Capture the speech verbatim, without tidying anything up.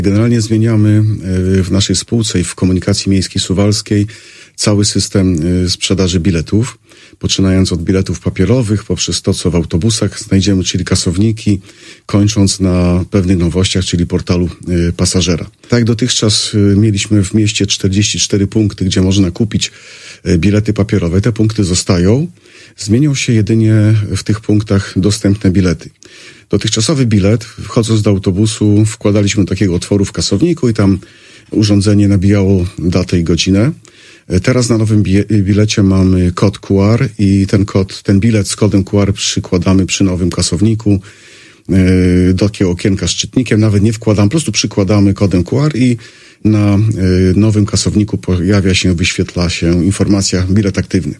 Generalnie zmieniamy w naszej spółce i w komunikacji miejskiej suwalskiej cały system sprzedaży biletów, poczynając od biletów papierowych, poprzez to, co w autobusach znajdziemy, czyli kasowniki, kończąc na pewnych nowościach, czyli portalu pasażera. Tak jak dotychczas mieliśmy w mieście czterdzieści cztery punkty, gdzie można kupić bilety papierowe. Te punkty zostają. Zmienią się jedynie w tych punktach dostępne bilety. Dotychczasowy bilet, wchodząc do autobusu, wkładaliśmy do takiego otworu w kasowniku i tam urządzenie nabijało datę i godzinę. Teraz na nowym bilecie mamy kod Q R i ten kod, ten bilet z kodem Q R przykładamy przy nowym kasowniku do takiego okienka z czytnikiem. Nawet nie wkładamy, po prostu przykładamy kodem Q R i na nowym kasowniku pojawia się, wyświetla się informacja bilet aktywny.